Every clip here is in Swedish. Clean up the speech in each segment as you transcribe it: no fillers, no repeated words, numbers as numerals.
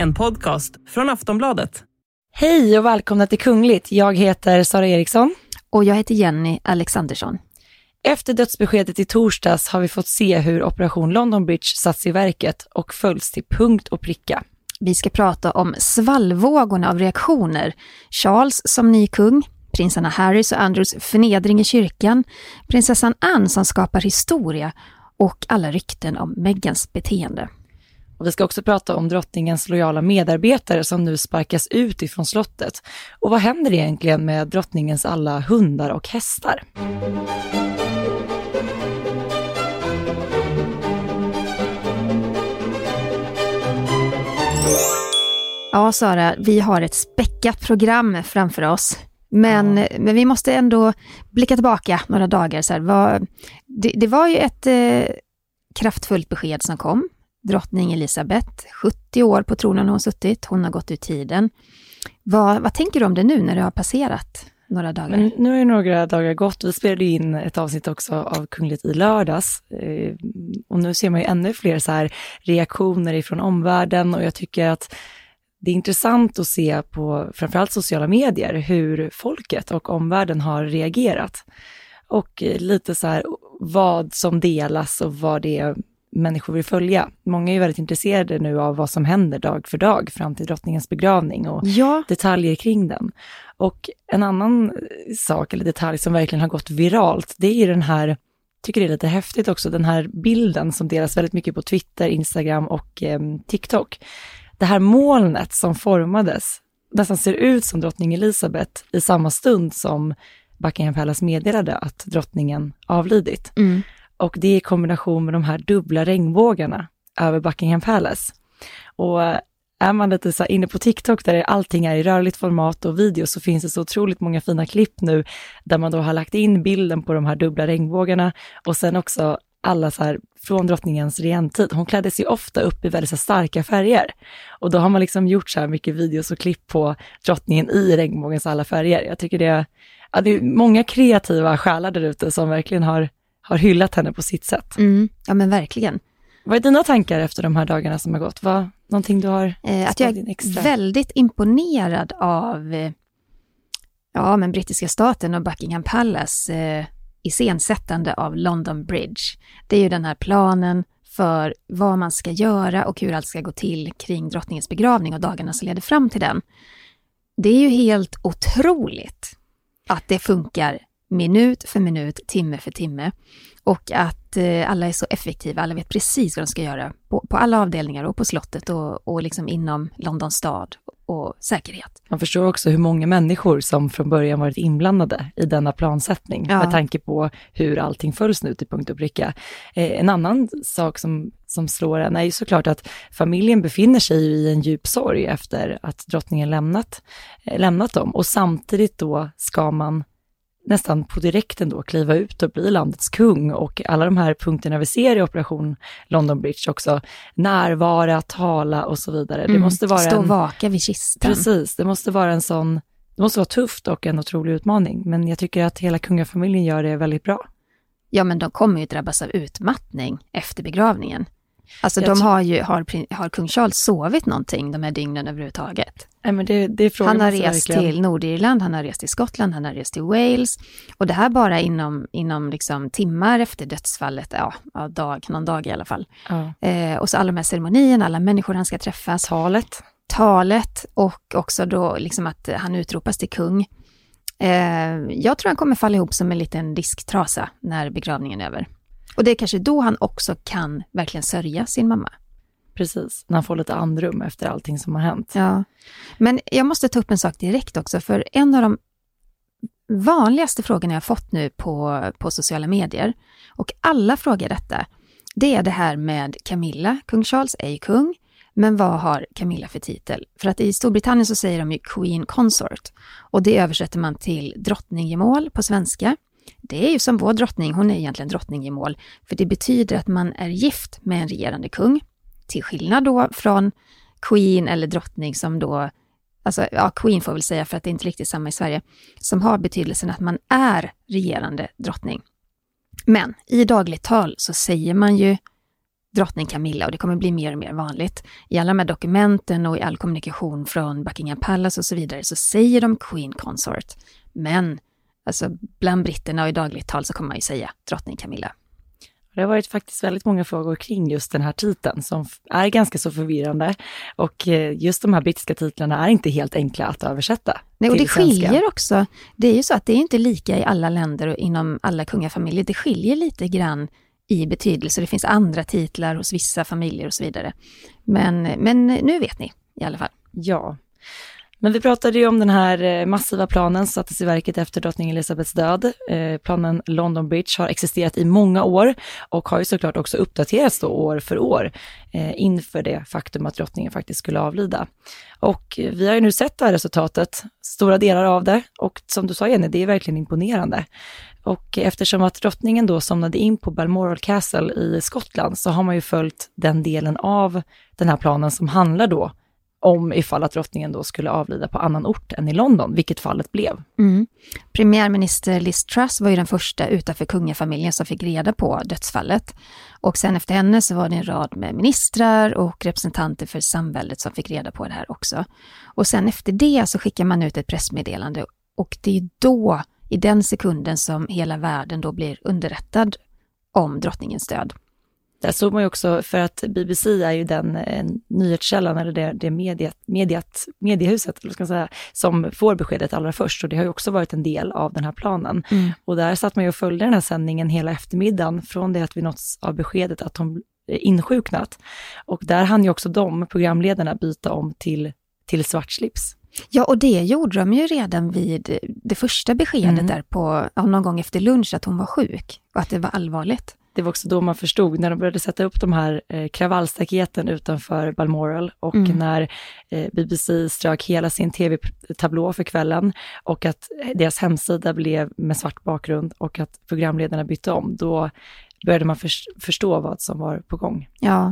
En podcast från Aftonbladet. Hej och välkomna till Kungligt. Jag heter Sara Eriksson. Och jag heter Jenny Alexandersson. Efter dödsbeskedet i torsdags har vi fått se hur Operation London Bridge satts i verket och följs till punkt och pricka. Vi ska prata om svallvågorna av reaktioner. Charles som ny kung, prinsarna Harrys och Andrews förnedring i kyrkan, prinsessan Anne som skapar historia och alla rykten om Meghans beteende. Och vi ska också prata om drottningens lojala medarbetare som nu sparkas ut ifrån slottet. Och vad händer egentligen med drottningens alla hundar och hästar? Ja, Sara, vi har ett späckat program framför oss. Men vi måste ändå blicka tillbaka några dagar. Så här, det var ju ett kraftfullt besked som kom. Drottning Elisabeth, 70 år på tronen har hon suttit. Hon har gått ur tiden. Vad tänker du om det nu när det har passerat några dagar? Men nu har ju några dagar gått. Vi spelade in ett avsnitt också av Kungligt i lördags. Och nu ser man ju ännu fler så här reaktioner ifrån omvärlden. Och jag tycker att det är intressant att se på framförallt sociala medier hur folket och omvärlden har reagerat. Och lite så här vad som delas och vad det är människor vill följa. Många är ju väldigt intresserade nu av vad som händer dag för dag fram till drottningens begravning och detaljer kring den. Och en annan sak eller detalj som verkligen har gått viralt, det är ju den här, tycker det är lite häftigt också, den här bilden som delas väldigt mycket på Twitter, Instagram och TikTok. Det här molnet som formades nästan ser ut som drottning Elisabeth i samma stund som Buckingham Palace meddelade att drottningen avlidit. Mm. Och det är i kombination med de här dubbla regnbågarna över Buckingham Palace. Och är man lite så inne på TikTok där allting är i rörligt format och video, så finns det så otroligt många fina klipp nu där man då har lagt in bilden på de här dubbla regnbågarna och sen också alla så här från drottningens regentid. Hon klädde sig ofta upp i väldigt så starka färger. Och då har man liksom gjort så här mycket videos och klipp på drottningen i regnbågens alla färger. Jag tycker det är många kreativa själar där ute som verkligen har hyllat henne på sitt sätt. Mm, ja men verkligen. Vad är dina tankar efter de här dagarna som har gått? Vad någonting du har att jag är väldigt imponerad av men brittiska staten och Buckingham Palace iscensättande av London Bridge. Det är ju den här planen för vad man ska göra och hur allt ska gå till kring drottningens begravning och dagarna som leder fram till den. Det är ju helt otroligt att det funkar minut för minut, timme för timme och att alla är så effektiva, alla vet precis vad de ska göra på alla avdelningar och på slottet och liksom inom Londons stad och säkerhet. Man förstår också hur många människor som från början varit inblandade i denna plansättning med tanke på hur allting följs nu till punkt och pricka. En annan sak som slår en är ju såklart att familjen befinner sig i en djup sorg efter att drottningen lämnat dem och samtidigt då ska man nästan på direkten då kliva ut och bli landets kung och alla de här punkterna vi ser i Operation London Bridge också, närvara, tala och så vidare. Det måste vara stå vaka vid kistan. Precis, det måste vara det måste vara tufft och en otrolig utmaning, men jag tycker att hela kungafamiljen gör det väldigt bra. Ja, men de kommer ju drabbas av utmattning efter begravningen. Alltså har kung Charles sovit någonting de här dygnen överhuvudtaget? Nej, men det han har rest till Nordirland, han har rest till Skottland, han har rest till Wales. Och det här bara inom liksom timmar efter dödsfallet, någon dag i alla fall. Ja. Och så alla de här ceremonierna, alla människor han ska träffa. Talet och också då liksom att han utropas till kung. Jag tror han kommer falla ihop som en liten disktrasa när begravningen är över. Och det är kanske då han också kan verkligen sörja sin mamma. Precis, när han får lite andrum efter allting som har hänt. Ja, men jag måste ta upp en sak direkt också. För en av de vanligaste frågorna jag har fått nu på sociala medier, och alla frågar detta, det är det här med Camilla. Kung Charles är ju kung, men vad har Camilla för titel? För att i Storbritannien så säger de ju Queen Consort. Och det översätter man till drottninggemål på svenska. Det är ju som vår drottning, hon är egentligen drottninggemål. För det betyder att man är gift med en regerande kung. Till skillnad då från Queen eller drottning som då, alltså Queen får väl säga för att det är inte riktigt samma i Sverige, som har betydelsen att man är regerande drottning. Men i dagligt tal så säger man ju drottning Camilla, och det kommer bli mer och mer vanligt. I alla de här dokumenten och i all kommunikation från Buckingham Palace och så vidare så säger de Queen Consort. Men alltså, bland britterna och i dagligt tal så kommer man ju säga drottning Camilla. Det har varit faktiskt väldigt många frågor kring just den här titeln som är ganska så förvirrande. Och just de här brittiska titlarna är inte helt enkla att översätta. Nej, och det svenska. skiljer också. Det är ju så att det är inte lika i alla länder och inom alla kungafamiljer. Det skiljer lite grann i betydelse. Det finns andra titlar hos vissa familjer och så vidare. Men nu vet ni i alla fall. Ja. Men vi pratade ju om den här massiva planen som sattes i verket efter drottning Elizabeths död. Planen London Bridge har existerat i många år och har ju såklart också uppdaterats då år för år inför det faktum att drottningen faktiskt skulle avlida. Och vi har ju nu sett det här resultatet, stora delar av det, och som du sa Jenny, det är verkligen imponerande. Och eftersom att drottningen då somnade in på Balmoral Castle i Skottland så har man ju följt den delen av den här planen som handlar då om ifall att drottningen då skulle avlida på annan ort än i London, vilket fallet blev. Premiärminister Liz Truss var ju den första utanför kungafamiljen som fick reda på dödsfallet. Och sen efter henne så var det en rad med ministrar och representanter för samväldet som fick reda på det här också. Och sen efter det så skickar man ut ett pressmeddelande, och det är då, i den sekunden, som hela världen då blir underrättad om drottningens död. Där såg man ju också, för att BBC är ju den nyhetskällan eller det mediehuset eller ska jag säga, som får beskedet allra först, och det har ju också varit en del av den här planen. Och där satt man ju och följde den här sändningen hela eftermiddagen från det att vi nåtts av beskedet att hon insjuknat. Och där hann ju också programledarna byta om till svartslips. Ja, och det gjorde de ju redan vid det första beskedet där på någon gång efter lunch att hon var sjuk och att det var allvarligt. Det var också då man förstod, när de började sätta upp de här kravallstaketen utanför Balmoral och när BBC strök hela sin tv-tablå för kvällen och att deras hemsida blev med svart bakgrund och att programledarna bytte om, då började man förstå vad som var på gång. Ja,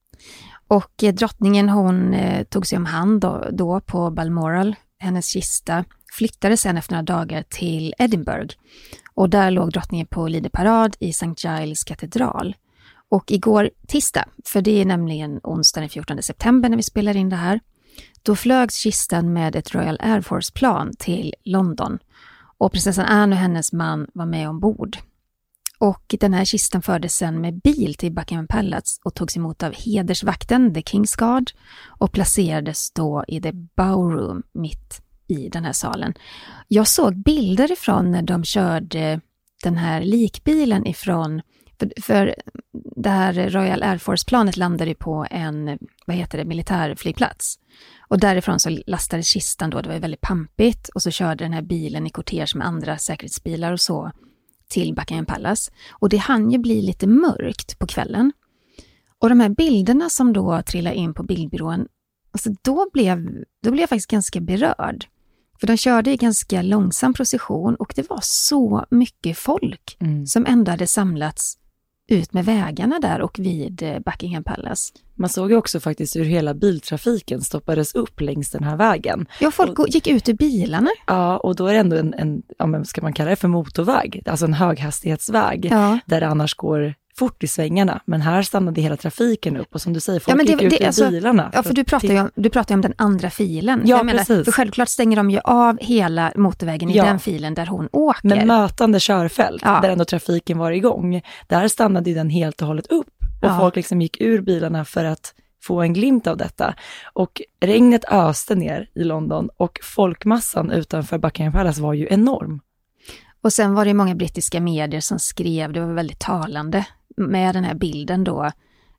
och drottningen hon tog sig om hand då på Balmoral. Hennes kista flyttade sen efter några dagar till Edinburgh. Och där låg drottningen på lideparad i St. Giles katedral. Och igår tisdag, för det är nämligen onsdag den 14 september när vi spelar in det här, då flögs kistan med ett Royal Air Force-plan till London. Och prinsessan Anne och hennes man var med ombord. Och den här kistan fördes sen med bil till Buckingham Palace och togs emot av hedersvakten, The King's Guard, och placerades då i The Bowroom mitt i den här salen. Jag såg bilder ifrån när de körde den här likbilen ifrån, för det här Royal Air Force-planet landade på en, militärflygplats. Och därifrån så lastades kistan då, det var väldigt pampigt, och så körde den här bilen i kortege med andra säkerhetsbilar och så till Buckingham Palace. Och det hann ju bli lite mörkt på kvällen. Och de här bilderna som då trillade in på bildbyrån, alltså då blev jag faktiskt ganska berörd. För de körde i ganska långsam procession och det var så mycket folk som ändå hade samlats ut med vägarna där och vid Buckingham Palace. Man såg ju också faktiskt hur hela biltrafiken stoppades upp längs den här vägen. Ja, folk gick ut ur bilarna. Ja, och då är det ändå en ska man kalla det för motorväg, alltså en höghastighetsväg, där det annars går fort i svängarna. Men här stannade hela trafiken upp och som du säger, folk gick ut ur bilarna. Ja, för du pratar ju om den andra filen. Ja, jag precis. Menar, för självklart stänger de ju av hela motorvägen i den filen där hon åker. Men mötande körfält, där ändå trafiken var igång, där stannade ju den helt och hållet upp. Och folk liksom gick ur bilarna för att få en glimt av detta. Och regnet öste ner i London och folkmassan utanför Buckingham Palace var ju enorm. Och sen var det många brittiska medier som skrev, det var väldigt talande, med den här bilden då,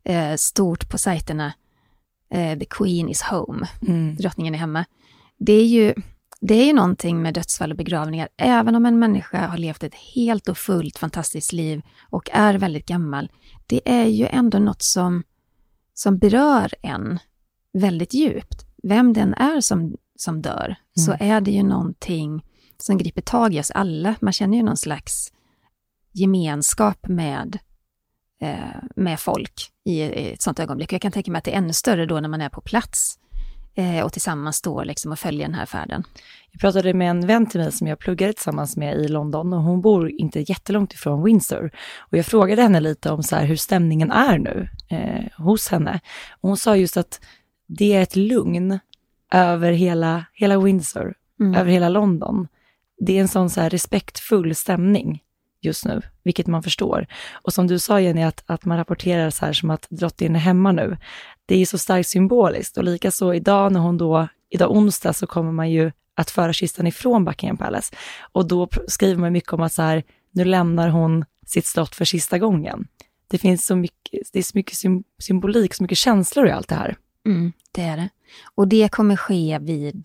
stort på sajterna, The Queen is home, drottningen är hemma. Det är ju någonting med dödsfall och begravningar, även om en människa har levt ett helt och fullt fantastiskt liv och är väldigt gammal. Det är ju ändå något som berör en väldigt djupt. Vem den är som dör, så är det ju någonting som griper tag i oss alla. Man känner ju någon slags gemenskap med folk i ett sånt ögonblick. Jag kan tänka mig att det är ännu större då när man är på plats och tillsammans stå liksom och följa den här färden. Jag pratade med en vän till mig som jag pluggade tillsammans med i London och hon bor inte jättelångt ifrån Windsor. Och jag frågade henne lite om så här hur stämningen är nu hos henne. Och hon sa just att det är ett lugn över hela Windsor, över hela London. Det är en sån så här respektfull stämning just nu, vilket man förstår. Och som du sa, Jenny, att man rapporterar så här som att drottningen är hemma nu. Det är så starkt symboliskt. Och likaså idag när idag onsdag så kommer man ju att föra kistan ifrån Buckingham Palace. Och då skriver man mycket om att så här, nu lämnar hon sitt slott för sista gången. Det finns så mycket symbolik, så mycket känslor i allt det här. Det är det. Och det kommer ske vid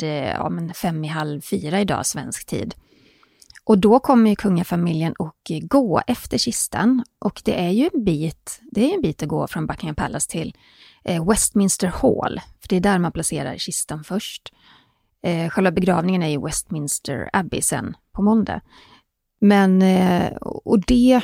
5:30 idag svensk tid. Och då kommer ju kungafamiljen att gå efter kistan. Och det är ju en bit att gå från Buckingham Palace till Westminster Hall. För det är där man placerar kistan först. Själva begravningen är i Westminster Abbey sen på måndag. Men, och det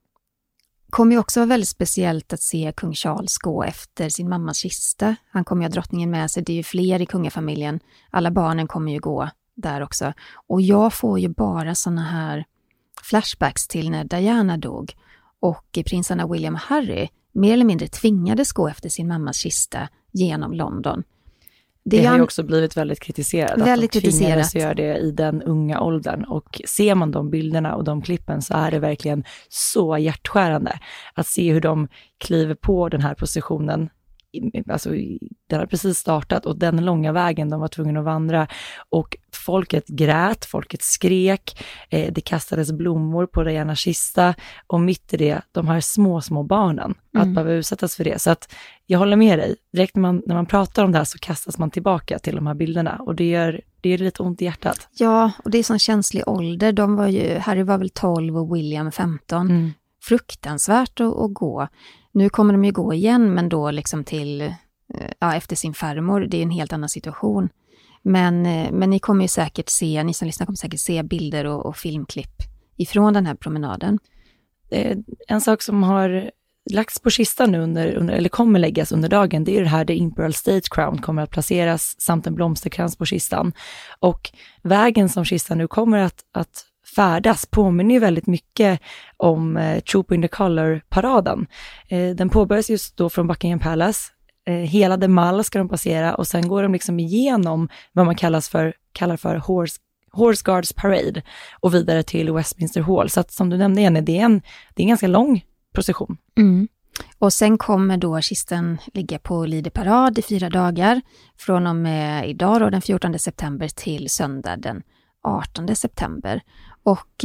kommer ju också vara väldigt speciellt att se kung Charles gå efter sin mammas kista. Han kommer ju ha drottningen med sig, det är ju fler i kungafamiljen. Alla barnen kommer ju gå där också. Och jag får ju bara såna här flashbacks till när Diana dog och prinsarna William och Harry mer eller mindre tvingades gå efter sin mammas kista genom London. Det har ju också blivit väldigt kritiserat. Väldigt att de tvingades kritiserat. göra det i den unga åldern. Och ser man de bilderna och de klippen så är det verkligen så hjärtskärande. Att se hur de kliver på den här positionen. Alltså den har precis startat och den långa vägen de var tvungna att vandra. Och folket grät, folket skrek. Det kastades blommor på Dianas kista. Och mitt i det, de här små barnen. Att behöva utsättas för det. Så att jag håller med dig. Direkt när man pratar om det här så kastas man tillbaka till de här bilderna. Och det gör lite ont i hjärtat. Ja, och det är sån känslig ålder. Harry var väl 12 och William 15. Fruktansvärt att gå. Nu kommer de ju gå igen, men då liksom till efter sin farmor. Det är en helt annan situation. Men ni kommer ju säkert ni som lyssnar kommer säkert se bilder och filmklipp ifrån den här promenaden. En sak som har lagts på kistan nu eller kommer läggas under dagen, det är det här där Imperial State Crown kommer att placeras samt en blomsterkrans på kistan. Och vägen som kistan nu kommer att färdas påminner ju väldigt mycket om Troop in the Colour-paraden. Den påbörjas just då från Buckingham Palace. Hela The Mall ska de passera och sen går de liksom igenom vad man kallar för Horse Guards Parade och vidare till Westminster Hall. Så att, som du nämnde, Jenny, det är en ganska lång procession. Och sen kommer då kistan ligga på Lideparad i 4 dagar från och med idag då, den 14 september till söndag den 18 september. Och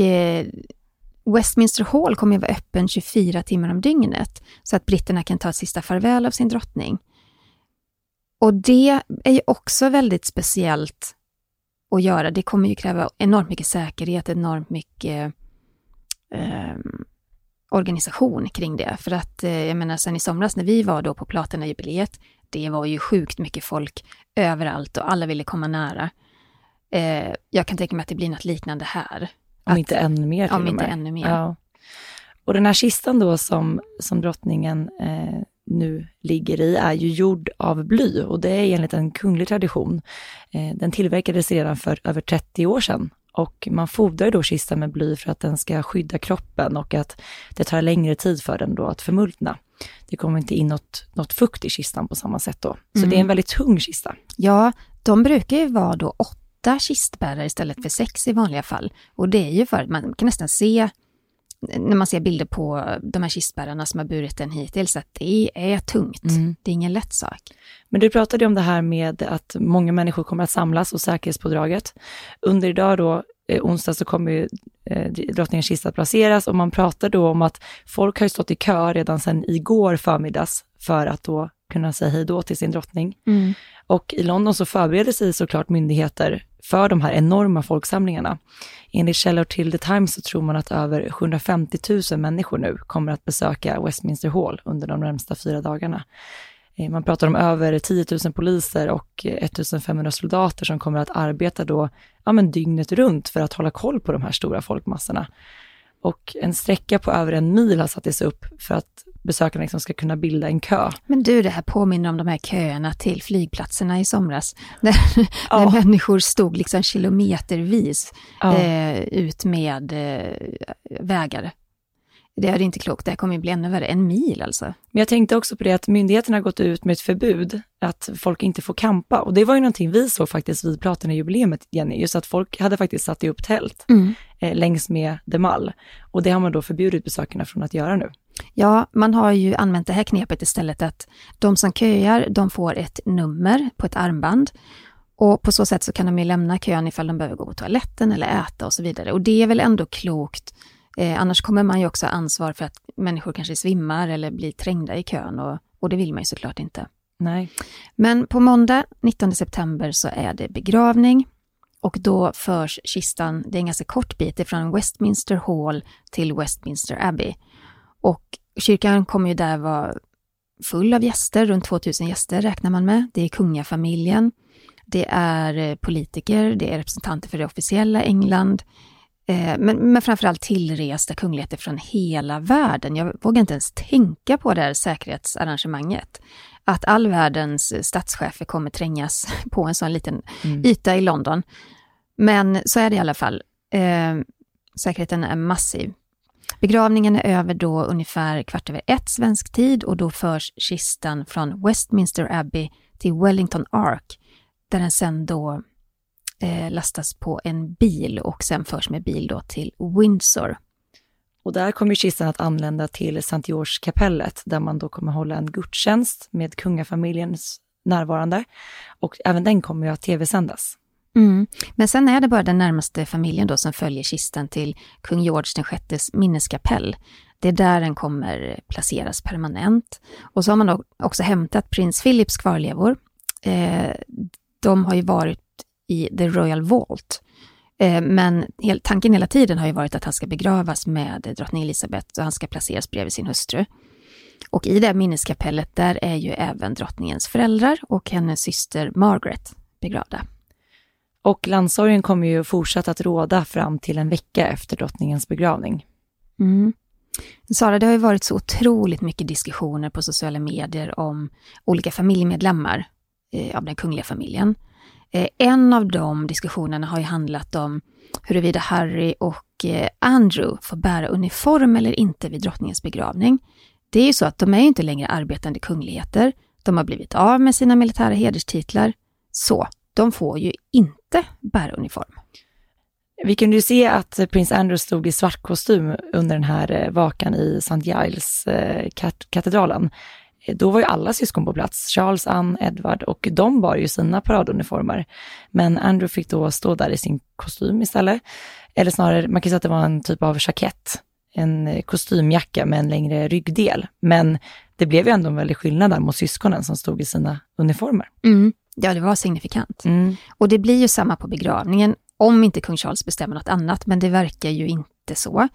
Westminster Hall kommer att vara öppen 24 timmar om dygnet så att britterna kan ta ett sista farväl av sin drottning. Och det är ju också väldigt speciellt att göra. Det kommer ju kräva enormt mycket säkerhet, enormt mycket organisation kring det. För att jag menar, sen i somras när vi var då på Platina-jubileet, det var ju sjukt mycket folk överallt och alla ville komma nära. Jag kan tänka mig att det blir något liknande här. Om inte ännu mer till och med. Om inte ännu mer. Ja. Och den här kistan då som drottningen nu ligger i är ju gjord av bly och det är enligt en kunglig tradition. Den tillverkades redan för över 30 år sedan och man fodrar då kistan med bly för att den ska skydda kroppen och att det tar längre tid för den då att förmultna. Det kommer inte in något fukt i kistan på samma sätt då. Så det är en väldigt tung kista. Ja, de brukar ju vara då 8 kistbärare istället för 6 i vanliga fall. Och det är ju för att man kan nästan se, när man ser bilder på de här kistbärarna som har burit den hittills, att det är tungt. Det är ingen lätt sak. Men du pratade om det här med att många människor kommer att samlas och säkerhetspådraget. Under idag då, onsdag, så kommer ju drottningens kista att placeras och man pratar då om att folk har ju stått i kö redan sedan igår förmiddags för att då kunna säga hej då till sin drottning. Och i London så förbereder sig såklart myndigheter för de här enorma folksamlingarna. Enligt källor till The Times så tror man att över 750 000 människor nu kommer att besöka Westminster Hall under de närmsta 4 dagarna. Man pratar om över 10 000 poliser och 1500 soldater som kommer att arbeta då dygnet runt för att hålla koll på de här stora folkmassorna. och en sträcka på över 1 mil har satts upp för att besökarna liksom ska kunna bilda en kö. Men du, det här påminner om de här köerna till flygplatserna i somras. När människor stod liksom kilometervis ut med vägar. Det är inte klokt, det här kommer ju bli ännu värre, 1 mil alltså. Men jag tänkte också på det att myndigheterna har gått ut med ett förbud att folk inte får campa. Och det var ju någonting vi såg faktiskt vid Platina-jubileumet, Jenny. Just att folk hade faktiskt satt upp tält längs med The Mall. Och det har man då förbjudit besökarna från att göra nu. Ja, man har ju använt det här knepet istället att de som köar, de får ett nummer på ett armband. Och på så sätt så kan de ju lämna kön ifall de behöver gå på toaletten eller äta och så vidare. Och det är väl ändå klokt. Annars kommer man ju också ha ansvar för att människor kanske svimmar eller blir trängda i kön och det vill man ju såklart inte. Nej. Men på måndag 19 september så är det begravning och då förs kistan, det är en ganska kort bit från Westminster Hall till Westminster Abbey. Och kyrkan kommer ju där vara full av gäster, runt 2000 gäster räknar man med. Det är kungafamiljen, det är politiker, det är representanter för det officiella England. Men framförallt tillresta kungligheter från hela världen. Jag vågar inte ens tänka på det här säkerhetsarrangemanget. Att all världens statschefer kommer trängas på en sån liten yta i London. Men så är det i alla fall. Säkerheten är massiv. Begravningen är över då ungefär 1:15 svensk tid och då förs kistan från Westminster Abbey till Wellington Ark. Där den sen då lastas på en bil och sen förs med bil då till Windsor. Och där kommer kistan att anlända till St. George-kapellet där man då kommer hålla en gudstjänst med kungafamiljens närvarande. Och även den kommer ju att tv-sändas. Men sen är det bara den närmaste familjen då som följer kistan till kung George VI:s minneskapell. Det är där den kommer placeras permanent. Och så har man då också hämtat prins Philips kvarlevor. De har ju varit i The Royal Vault. Men tanken hela tiden har ju varit att han ska begravas med drottning Elizabeth och han ska placeras bredvid sin hustru. Och i det här minneskapellet där är ju även drottningens föräldrar och hennes syster Margaret begravda. Och landsorgen kommer ju fortsätta att råda fram till en vecka efter drottningens begravning. Sara, det har ju varit så otroligt mycket diskussioner på sociala medier om olika familjemedlemmar av den kungliga familjen. En av de diskussionerna har ju handlat om huruvida Harry och Andrew får bära uniform eller inte vid drottningens begravning. Det är ju så att de är ju inte längre arbetande kungligheter. De har blivit av med sina militära hederstitlar. Så de får ju inte bära uniform. Vi kunde ju se att prins Andrew stod i svart kostym under den här vakan i St. Giles katedralen. Då var ju alla syskon på plats, Charles, Anne, Edward, och de bar ju sina paraduniformer. Men Andrew fick då stå där i sin kostym istället. Eller snarare, man kan säga att det var en typ av jackett, en kostymjacka med en längre ryggdel. Men det blev ju ändå en väldig skillnad där mot syskonen som stod i sina uniformer. Ja, det var signifikant. Och det blir ju samma på begravningen, om inte kung Charles bestämmer något annat, men det verkar ju inte så.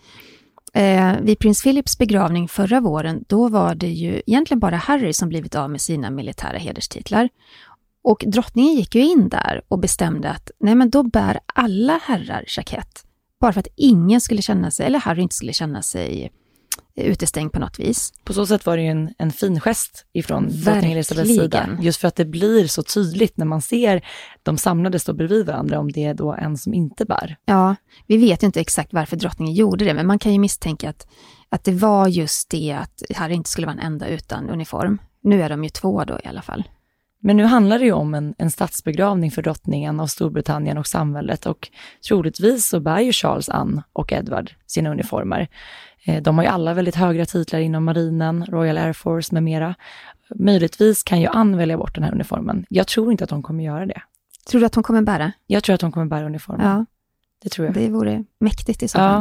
Vid prins Philips begravning förra våren, då var det ju egentligen bara Harry som blivit av med sina militära hederstitlar. Och drottningen gick ju in där och bestämde att nej, men då bär alla herrar jackett. Bara för att ingen skulle känna sig, eller Harry inte skulle känna sig utestängd på något vis. På så sätt var det ju en fin gest ifrån drottning Elizabeths sida. Just för att det blir så tydligt när man ser de samlade stå bredvid varandra om det är då en som inte bär. Ja, vi vet ju inte exakt varför drottningen gjorde det, men man kan ju misstänka att det var just det att Harry inte skulle vara en enda utan uniform. Nu är de ju 2 då i alla fall. Men nu handlar det ju om en statsbegravning för drottningen av Storbritannien och samhället, och troligtvis så bär ju Charles, Anne och Edward sina uniformer. De har ju alla väldigt höga titlar inom marinen, Royal Air Force med mera. Möjligtvis kan ju Anne välja bort den här uniformen. Jag tror inte att hon kommer göra det. Tror du att hon kommer bära? Jag tror att hon kommer bära uniformen. Ja. Det tror jag. Det vore mäktigt i så fall. Ja.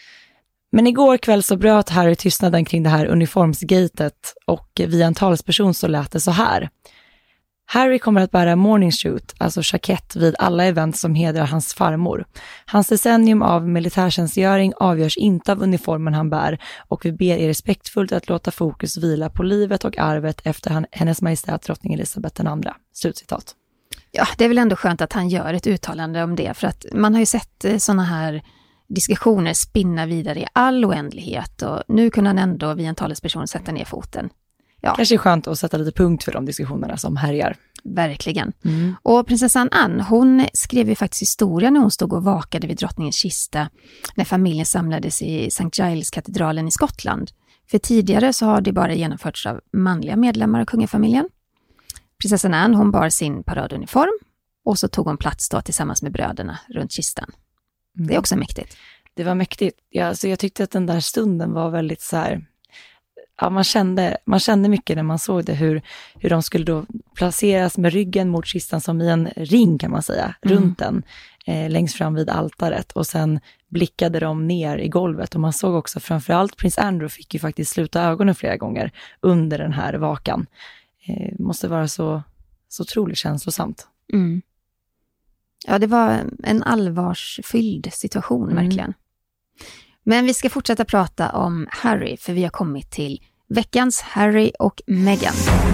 Men igår kväll så bröt Harry tystnaden kring det här uniformsgatet, och via en talsperson så lät det så här. Harry kommer att bära morning suit, alltså jackett, vid alla event som hedrar hans farmor. Hans decennium av militärtjänstgöring avgörs inte av uniformen han bär, och vi ber er respektfullt att låta fokus vila på livet och arvet efter hennes majestät drottning Elizabeth II. Slutcitat. Ja, det är väl ändå skönt att han gör ett uttalande om det, för att man har ju sett såna här diskussioner spinna vidare i all oändlighet och nu kunde han ändå via en talesperson sätta ner foten. Ja. Kanske är skönt att sätta lite punkt för de diskussionerna som härjar. Verkligen. Och prinsessan Anne, hon skrev ju faktiskt historia när hon stod och vakade vid drottningens kista när familjen samlades i St. Giles-katedralen i Skottland. För tidigare så har det bara genomförts av manliga medlemmar av kungafamiljen. Prinsessan Anne, hon bar sin paraduniform och så tog hon plats då tillsammans med bröderna runt kistan. Det är också mäktigt. Det var mäktigt. Ja, så jag tyckte att den där stunden var väldigt så här... Ja, man kände mycket när man såg det, hur de skulle då placeras med ryggen mot kistan som i en ring kan man säga, runt den, längst fram vid altaret. Och sen blickade de ner i golvet och man såg också framförallt prins Andrew fick ju faktiskt sluta ögonen flera gånger under den här vakan. Måste vara så otroligt känslosamt. Ja, det var en allvarsfylld situation verkligen. Men vi ska fortsätta prata om Harry, för vi har kommit till veckans Harry och Meghan.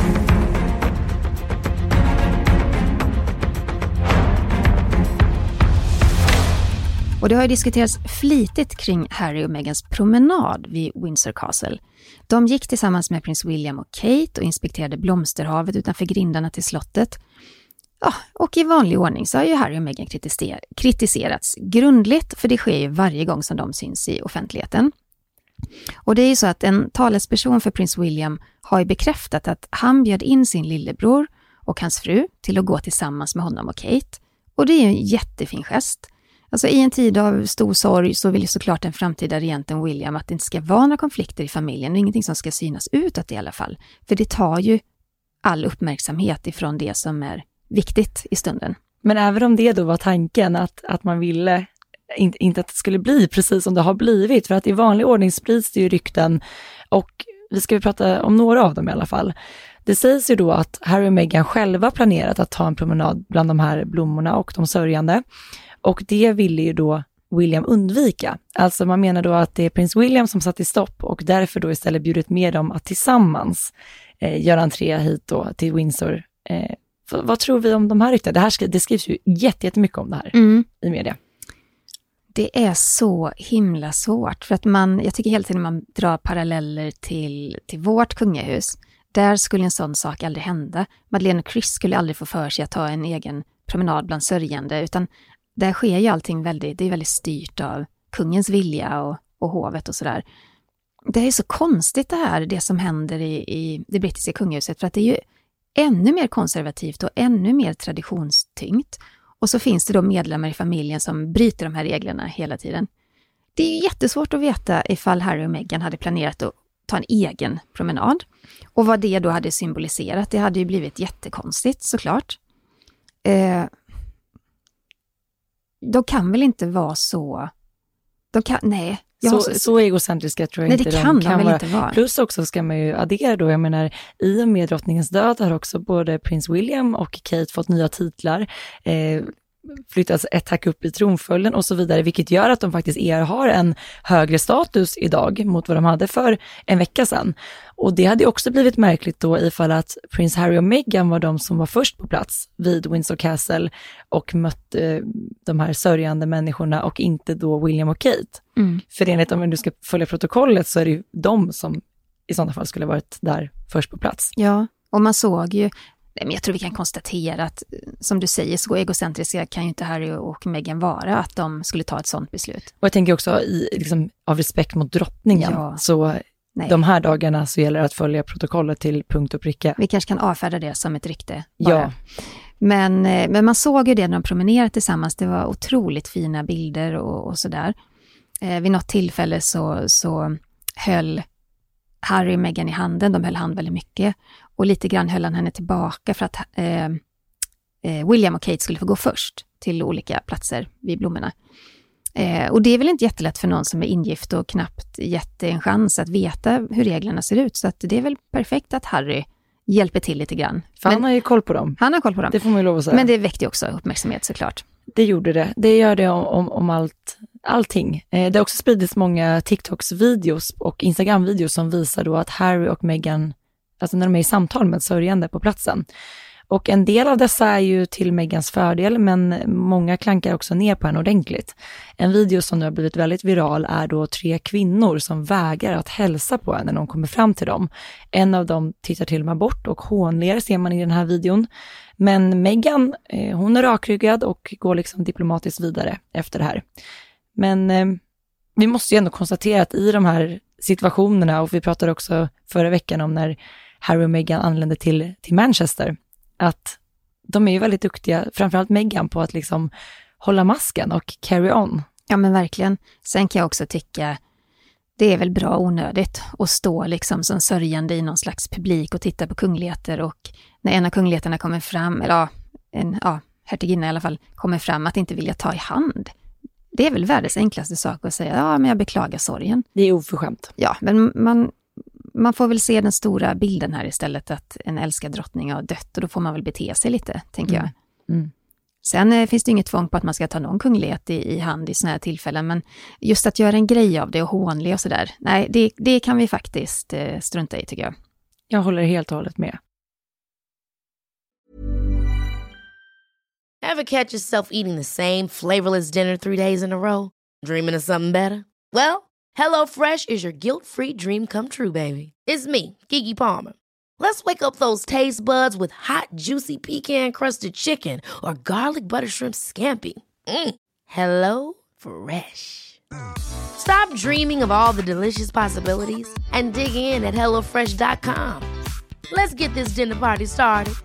Och det har ju diskuterats flitigt kring Harry och Meghans promenad vid Windsor Castle. De gick tillsammans med prins William och Kate och inspekterade blomsterhavet utanför grindarna till slottet. Ja, och i vanlig ordning så har ju Harry och Meghan kritiserats grundligt, för det sker ju varje gång som de syns i offentligheten. Och det är ju så att en talesperson för prins William har ju bekräftat att han bjöd in sin lillebror och hans fru till att gå tillsammans med honom och Kate. Och det är ju en jättefin gest. Alltså i en tid av stor sorg så vill ju såklart den framtida regenten William att det inte ska vara några konflikter i familjen och ingenting som ska synas utåt i alla fall. För det tar ju all uppmärksamhet ifrån det som är viktigt i stunden. Men även om det då var tanken att man ville inte att det skulle bli precis som det har blivit, för att i vanlig ordning sprids det ju rykten och vi ska prata om några av dem i alla fall. Det sägs ju då att Harry och Meghan själva planerat att ta en promenad bland de här blommorna och de sörjande, och det ville ju då William undvika. Alltså man menar då att det är prins William som satt i stopp och därför då istället bjudit med dem att tillsammans göra entré hit då till Windsor. Vad tror vi om de här ryktena? Det skrivs ju jättemycket om det här i media. Det är så himla svårt, för att jag tycker hela tiden man drar paralleller till vårt kungahus. Där skulle en sån sak aldrig hända. Madeleine och Chris skulle aldrig få för sig att ta en egen promenad bland sörjande, utan där sker ju allting det är väldigt styrt av kungens vilja och hovet och sådär. Det är så konstigt det som händer i det brittiska kungahuset, för att det är ju ännu mer konservativt och ännu mer traditionstyngt. Och så finns det då medlemmar i familjen som bryter de här reglerna hela tiden. Det är jättesvårt att veta ifall Harry och Meghan hade planerat att ta en egen promenad. Och vad det då hade symboliserat, det hade ju blivit jättekonstigt såklart. De kan väl inte vara så... Så egocentriska tror jag inte de kan vara. Inte vara. Plus också ska man ju addera då, jag menar, i och med drottningens död har också både prins William och Kate fått nya titlar, flyttats ett hack upp i tronföljden och så vidare, vilket gör att de faktiskt har en högre status idag mot vad de hade för en vecka sedan. Och det hade också blivit märkligt då ifall att prins Harry och Meghan var de som var först på plats vid Windsor Castle och mötte de här sörjande människorna och inte då William och Kate. För enligt om du ska följa protokollet så är det ju de som i sådana fall skulle varit där först på plats. Ja, och man såg ju... Men jag tror vi kan konstatera att, som du säger, så egocentriska kan ju inte Harry och Meghan vara, att de skulle ta ett sådant beslut. Och jag tänker också av respekt mot drottningen, så de här dagarna så gäller det att följa protokollet till punkt och pricka. Vi kanske kan avfärda det som ett rykte bara. Ja. Men man såg ju det när de promenerade tillsammans, det var otroligt fina bilder och sådär. Vid något tillfälle så höll Harry och Meghan i handen, de höll hand väldigt mycket. Och lite grann höll han henne tillbaka för att William och Kate skulle få gå först till olika platser vid blommorna. Och det är väl inte jättelätt för någon som är ingift och knappt gett en chans att veta hur reglerna ser ut. Så att det är väl perfekt att Harry hjälper till lite grann. För han har ju koll på dem. Han har koll på dem. Det får man ju lov att säga. Men det väckte också uppmärksamhet såklart. Det gjorde det. Det gör det om allting. Det har också spridits många TikToks-videos och Instagram-videos som visar då att Harry och Meghan, alltså när de är i samtal med sörjande på platsen. Och en del av dessa är ju till Meghans fördel, men många klankar också ner på henne ordentligt. En video som nu har blivit väldigt viral är då 3 kvinnor som vägrar att hälsa på henne när de kommer fram till dem. En av dem tittar till och med bort och hånler, ser man i den här videon. Men Meghan, hon är rakryggad och går liksom diplomatiskt vidare efter det här. Men vi måste ju ändå konstatera att i de här situationerna, och vi pratade också förra veckan om när Harry och Meghan anlände till Manchester, att de är ju väldigt duktiga, framförallt Meghan, på att liksom hålla masken och carry on. Ja, men verkligen. Sen kan jag också tycka det är väl bra onödigt att stå liksom som sörjande i någon slags publik och titta på kungligheter, och när en av kungligheterna kommer fram, eller hertiginna i alla fall, kommer fram, att inte vilja ta i hand. Det är väl världens enklaste sak att säga, ja men jag beklagar sorgen. Det är oförskämt. Ja, men man får väl se den stora bilden här istället, att en älskad drottning har dött, och då får man väl bete sig lite, tänker jag. Mm. Sen finns det inget tvång på att man ska ta någon kunglighet i hand i såna här tillfällen, men just att göra en grej av det och hånle och sådär, nej, det kan vi faktiskt strunta i, tycker jag. Jag håller helt och hållet med. Ever catch yourself eating the same flavorless dinner 3 days in a row? Dreaming of something better? Well, HelloFresh is your guilt-free dream come true, baby. It's me, Keke Palmer. Let's wake up those taste buds with hot, juicy pecan-crusted chicken or garlic butter shrimp scampi. Hello Fresh. Stop dreaming of all the delicious possibilities and dig in at HelloFresh.com. Let's get this dinner party started.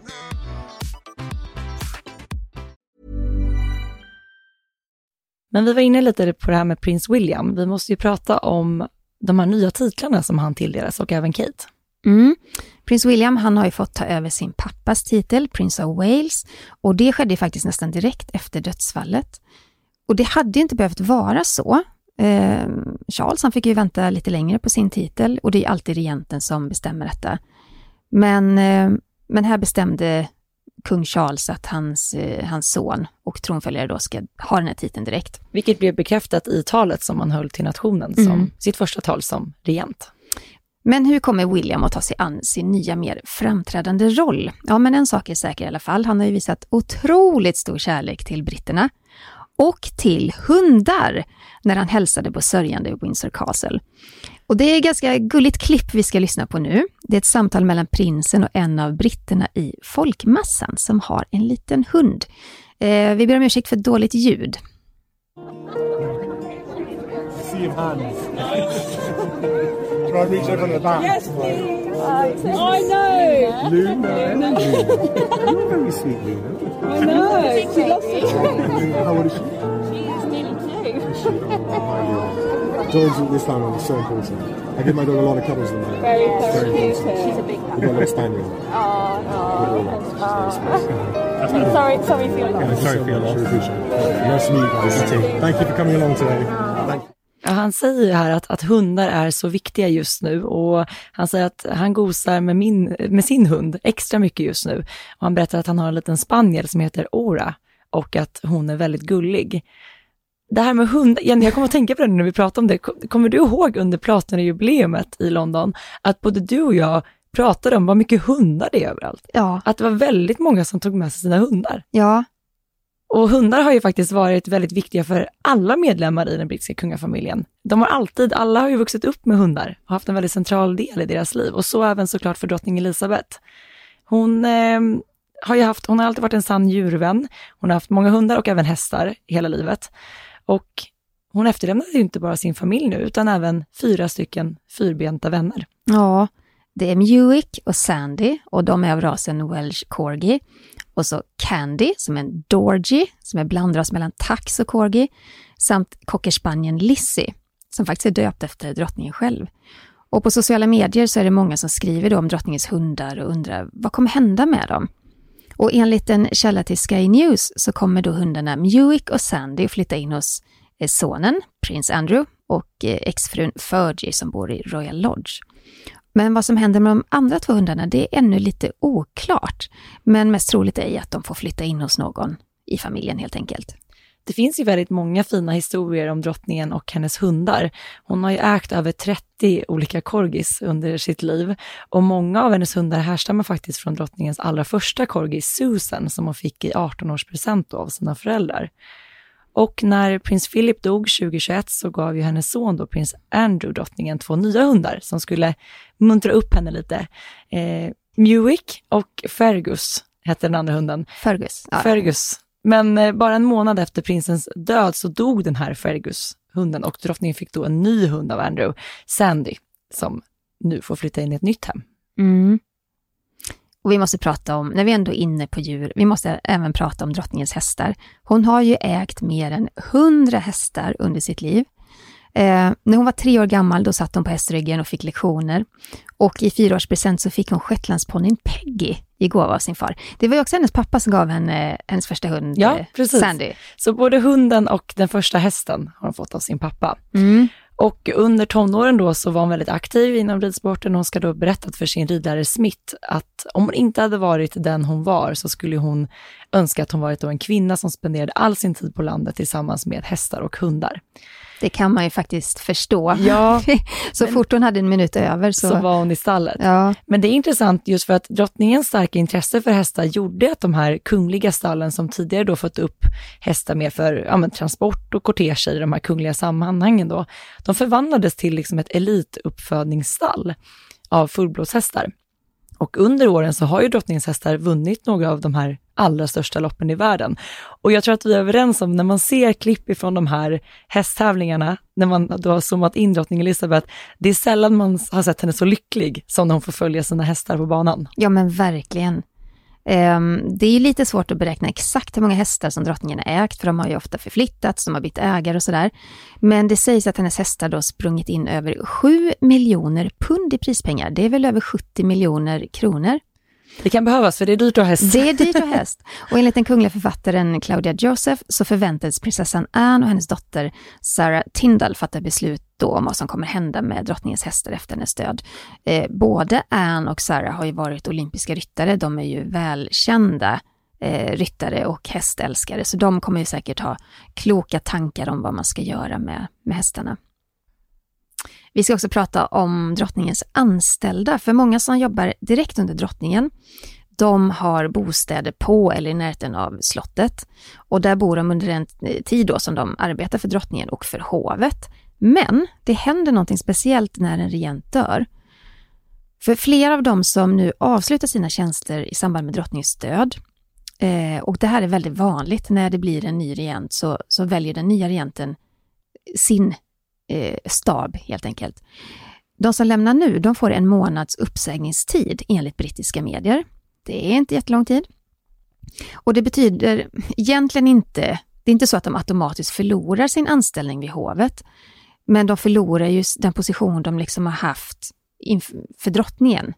Men vi var inne lite på det här med prins William. Vi måste ju prata om de här nya titlarna som han tilldelas, och även Kate. Prins William, han har ju fått ta över sin pappas titel, Prince of Wales, och det skedde faktiskt nästan direkt efter dödsfallet. Och det hade inte behövt vara så. Charles, han fick ju vänta lite längre på sin titel, och det är alltid regenten som bestämmer detta. Men här bestämde kung Charles att hans son och tronföljare då ska ha den här titeln direkt. Vilket blev bekräftat i talet som han höll till nationen, som sitt första tal som regent. Men hur kommer William att ta sig an sin nya, mer framträdande roll? Ja, men en sak är säker i alla fall. Han har ju visat otroligt stor kärlek till britterna och till hundar när han hälsade på sörjande i Windsor Castle. Och det är ett ganska gulligt klipp vi ska lyssna på nu. Det är ett samtal mellan prinsen och en av britterna i folkmassan som har en liten hund. Vi ber om ursäkt för dåligt ljud. Try and reach over on the back. Yes, please. I know. Luna. You're very sweet, Luna. I know. She loves it. How old is she? She's nearly 2. Dogs this time are so important. I give my dog a lot of cuddles in there. Very cute. She's a big cat. We've got a little spaniel. Sorry for your loss. Sorry for your loss. Nice to meet you guys. Thank you for coming along today. Thank you. Ja, han säger ju här att hundar är så viktiga just nu, och han säger att han gosar med sin hund extra mycket just nu. Och han berättar att han har en liten spaniel som heter Ora och att hon är väldigt gullig. Det här med hund, jag kommer att tänka på det när vi pratar om det. Kommer du ihåg under Platina-jubileumet i London att både du och jag pratade om vad mycket hundar det är överallt? Ja. Att det var väldigt många som tog med sig sina hundar. Ja. Och hundar har ju faktiskt varit väldigt viktiga för alla medlemmar i den brittiska kungafamiljen. Alla har ju vuxit upp med hundar och haft en väldigt central del i deras liv. Och så även såklart för drottning Elizabeth. Hon har alltid varit en sann djurvän. Hon har haft många hundar och även hästar hela livet. Och hon efterlämnade ju inte bara sin familj nu, utan även 4 stycken fyrbenta vänner. Ja, det är Mewick och Sandy, och de är av rasen Welsh Corgi. Och så Candy som är en Dorgie, som är blandras mellan Tax och Corgi. Samt cockerspanien Lizzie, som faktiskt är döpt efter drottningen själv. Och på sociala medier så är det många som skriver då om drottningens hundar och undrar vad kommer hända med dem. Och enligt en källa till Sky News så kommer då hundarna Mewick och Sandy att flytta in hos sonen, prins Andrew, och exfrun Fergie som bor i Royal Lodge. Men vad som händer med de andra 2 hundarna, det är ännu lite oklart. Men mest troligt är att de får flytta in hos någon i familjen helt enkelt. det finns ju väldigt många fina historier om drottningen och hennes hundar. Hon har ju ägt över 30 olika corgis under sitt liv. Och många av hennes hundar härstammar faktiskt från drottningens allra första corgi, Susan, som hon fick i 18-årspresent av sina föräldrar. Och när prins Philip dog 2021 så gav ju hennes son då, prins Andrew, drottningen 2 nya hundar som skulle muntra upp henne lite. Muick och Fergus hette den andra hunden. Fergus. Ja. Fergus. Men bara en månad efter prinsens död så dog den här Fergus-hunden och drottningen fick då en ny hund av Andrew, Sandy, som nu får flytta in i ett nytt hem. Mm. Och vi måste prata om, när vi ändå är inne på djur, vi måste även prata om drottningens hästar. Hon har ju ägt mer än 100 hästar under sitt liv. När hon var 3 år gammal då satt hon på hästryggen och fick lektioner. Och i 4-årspresent så fick hon shetlandsponnyn Peggy i gåva av sin far. Det var ju också hennes pappa som gav henne hennes första hund, ja, precis. Sandy. Så både hunden och den första hästen har hon fått av sin pappa. Mm. Och under tonåren då så var hon väldigt aktiv inom ridsporten. Hon ska då berättat för sin ridlärare Smith att om hon inte hade varit den hon var så skulle hon önska att hon varit då en kvinna som spenderade all sin tid på landet tillsammans med hästar och hundar. Det kan man ju faktiskt förstå. Ja, så fort hon hade en minut över så var hon i stallet. Ja. Men det är intressant just för att drottningens starka intresse för hästar gjorde att de här kungliga stallen som tidigare då fått upp hästar med för transport och kortege i de här kungliga sammanhangen då, de förvandlades till liksom ett elituppfödningsstall av fullblodshästar. Och under åren så har ju drottningens hästar vunnit några av de här allra största loppen i världen. Och jag tror att vi är överens om, när man ser klipp ifrån de här hästtävlingarna, när man då har zoomat in drottning Elizabeth, det är sällan man har sett henne så lycklig som när hon får följa sina hästar på banan. Ja, men verkligen. Det är ju lite svårt att beräkna exakt hur många hästar som drottningen har ägt, för de har ju ofta förflyttats, de har bytt ägare och sådär. Men det sägs att hennes hästar då sprungit in över 7 miljoner pund i prispengar. Det är väl över 70 miljoner kronor. Det kan behövas, för det är dyrt att ha häst. Det är dyrt att ha häst. Och enligt den kungliga författaren Claudia Joseph så förväntades prinsessan Anne och hennes dotter Sarah Tyndall fatta beslut då om vad som kommer hända med drottningens hästar efter hennes död. Både Anne och Sarah har ju varit olympiska ryttare. De är ju välkända ryttare och hästälskare. Så de kommer ju säkert ha kloka tankar om vad man ska göra med hästarna. Vi ska också prata om drottningens anställda. För många som jobbar direkt under drottningen, de har bostäder på eller i närheten av slottet. Och där bor de under en tid då som de arbetar för drottningen och för hovet. Men det händer någonting speciellt när en regent dör. För flera av dem som nu avslutar sina tjänster i samband med drottningens död, och det här är väldigt vanligt när det blir en ny regent, så väljer den nya regenten sin stab helt enkelt. De som lämnar nu, de får en månads uppsägningstid enligt brittiska medier. Det är inte jättelång tid. Och det betyder egentligen inte, det är inte så att de automatiskt förlorar sin anställning vid hovet, men de förlorar ju den position de liksom har haft för drottningen.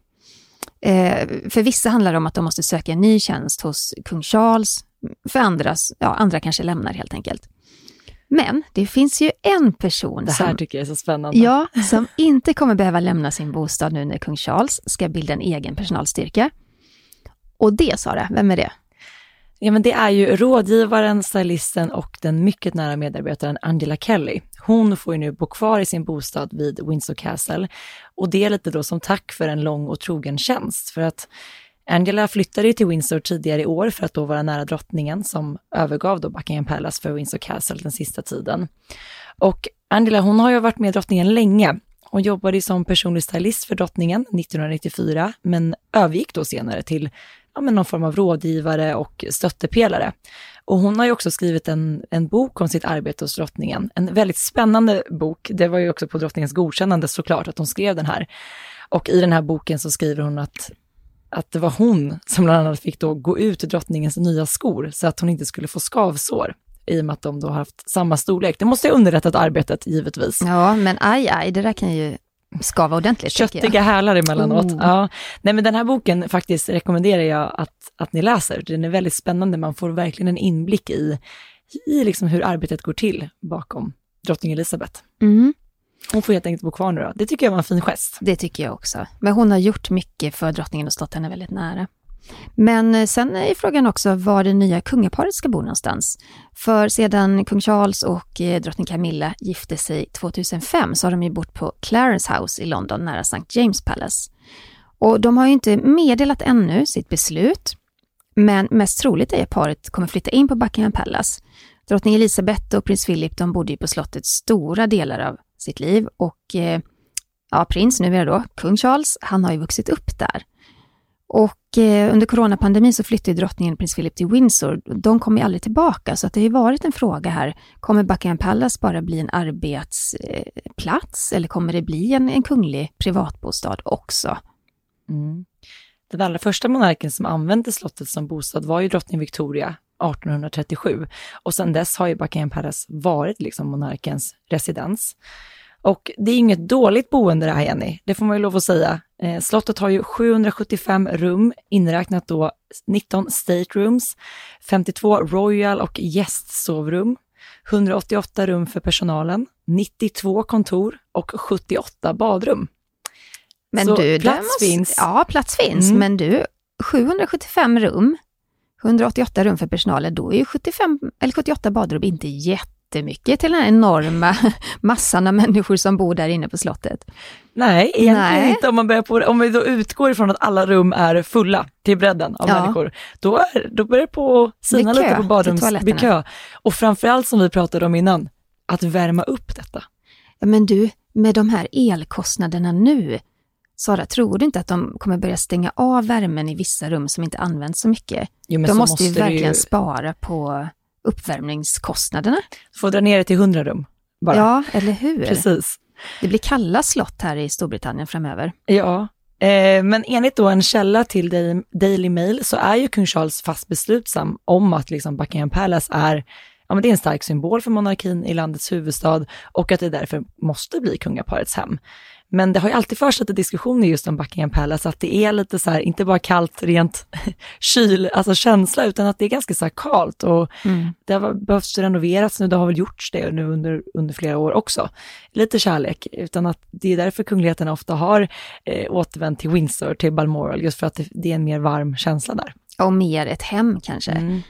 För vissa handlar det om att de måste söka en ny tjänst hos kung Charles, för andra kanske lämnar helt enkelt. Men det finns ju en person det här som, tycker jag är så spännande. Ja, som inte kommer behöva lämna sin bostad nu när kung Charles ska bilda en egen personalstyrka. Och det, Sara, vem är det? Ja, men det är ju rådgivaren, stylisten och den mycket nära medarbetaren Angela Kelly. Hon får ju nu bo kvar i sin bostad vid Windsor Castle. Och det är lite då som tack för en lång och trogen tjänst. För att Angela flyttade till Windsor tidigare i år för att då vara nära drottningen som övergav då Buckingham Palace för Windsor Castle den sista tiden. Och Angela, hon har ju varit med drottningen länge. Hon jobbade som personlig stylist för drottningen 1994 men övergick då senare till någon form av rådgivare och stöttepelare. Och hon har ju också skrivit en bok om sitt arbete hos drottningen. En väldigt spännande bok. Det var ju också på drottningens godkännande såklart att hon skrev den här. Och i den här boken så skriver hon att det var hon som bland annat fick då gå ut i drottningens nya skor så att hon inte skulle få skavsår i och med att de då har haft samma storlek. Det måste ha underlättat arbetet givetvis. Ja, men aj, det där kan ju skava ordentligt. Köttiga hälar emellanåt. Ja. Nej, men den här boken faktiskt rekommenderar jag att ni läser. Den är väldigt spännande. Man får verkligen en inblick i liksom hur arbetet går till bakom drottning Elizabeth. Mm. Hon får helt enkelt bo kvar nu då. Det tycker jag var en fin gest. Det tycker jag också. Men hon har gjort mycket för drottningen och stått henne väldigt nära. Men sen är frågan också var det nya kungaparet ska bo någonstans. För sedan kung Charles och drottning Camilla gifte sig 2005 så har de ju bott på Clarence House i London nära St. James Palace. Och de har ju inte meddelat ännu sitt beslut, men mest troligt är att paret kommer flytta in på Buckingham Palace. Drottning Elizabeth och prins Philip, de bodde ju på slottet stora delar av sitt liv och prins, numera då, kung Charles, han har ju vuxit upp där. Och under coronapandemin så flyttade drottningen prins Philip till Windsor. De kom ju aldrig tillbaka, så att det har ju varit en fråga här. Kommer Buckingham Palace bara bli en arbetsplats eller kommer det bli en kunglig privatbostad också? Mm. Den allra första monarken som använde slottet som bostad var ju drottning Victoria 1837. Och sedan dess har ju Buckingham Palace varit liksom monarkens residens. Och det är inget dåligt boende det här, Jenny. Det får man ju lov att säga. Slottet har ju 775 rum, inräknat då 19 staterooms, 52 royal och gästsovrum, 188 rum för personalen, 92 kontor och 78 badrum. Men så du, plats finns. Ja, plats finns. Men du, 775 rum, 188 rum för personalen, då är ju 78 badrum inte jättemycket till den här enorma massan av människor som bor där inne på slottet. Nej, egentligen inte. Om vi då utgår ifrån att alla rum är fulla till bredden av människor, då börjar det på sina lite på badrumskö. Och framförallt som vi pratade om innan, att värma upp detta. Ja, men du, med de här elkostnaderna nu, Sara, tror du inte att de kommer börja stänga av värmen i vissa rum som inte används så mycket? Jo, de måste ju verkligen spara på uppvärmningskostnaderna. Får dra ner det till 100 rum bara. Ja, eller hur? Precis. Det blir kalla slott här i Storbritannien framöver. Ja, men enligt då en källa till Daily Mail så är ju kung Charles fast beslutsam om att liksom Buckingham Palace är det är en stark symbol för monarkin i landets huvudstad och att det därför måste bli kungaparets hem. Men det har ju alltid försatt en diskussion just om Buckingham Palace att det är lite så här, inte bara kallt rent kyl, alltså känsla, utan att det är ganska så här kallt och det har behövts renoveras nu, det har väl gjorts det nu under flera år också. Lite kärlek, utan att det är därför kungligheterna ofta har återvänt till Windsor, till Balmoral, just för att det är en mer varm känsla där. Och mer ett hem kanske.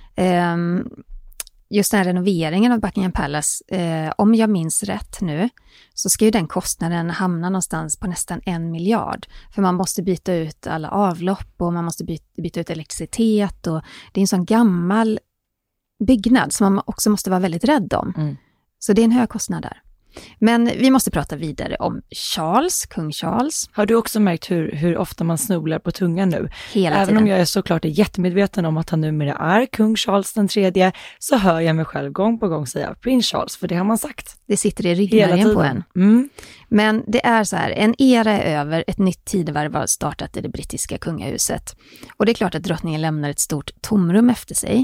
Just den här renoveringen av Buckingham Palace, om jag minns rätt nu, så ska ju den kostnaden hamna någonstans på nästan 1 miljard. För man måste byta ut alla avlopp och man måste byta ut elektricitet och det är en sån gammal byggnad som man också måste vara väldigt rädd om. Så det är en hög kostnad där. Men vi måste prata vidare om kung Charles. Har du också märkt hur ofta man snubblar på tungan nu? Hela Även tiden. om jag är såklart jättemedveten om att han numera är kung Charles den tredje, så hör jag mig själv gång på gång säga prins Charles, för det har man sagt. Det sitter i ryggmärgen på en. Men det är så här, en era är över, ett nytt tidevarv har startat i det brittiska kungahuset. Och det är klart att drottningen lämnar ett stort tomrum efter sig.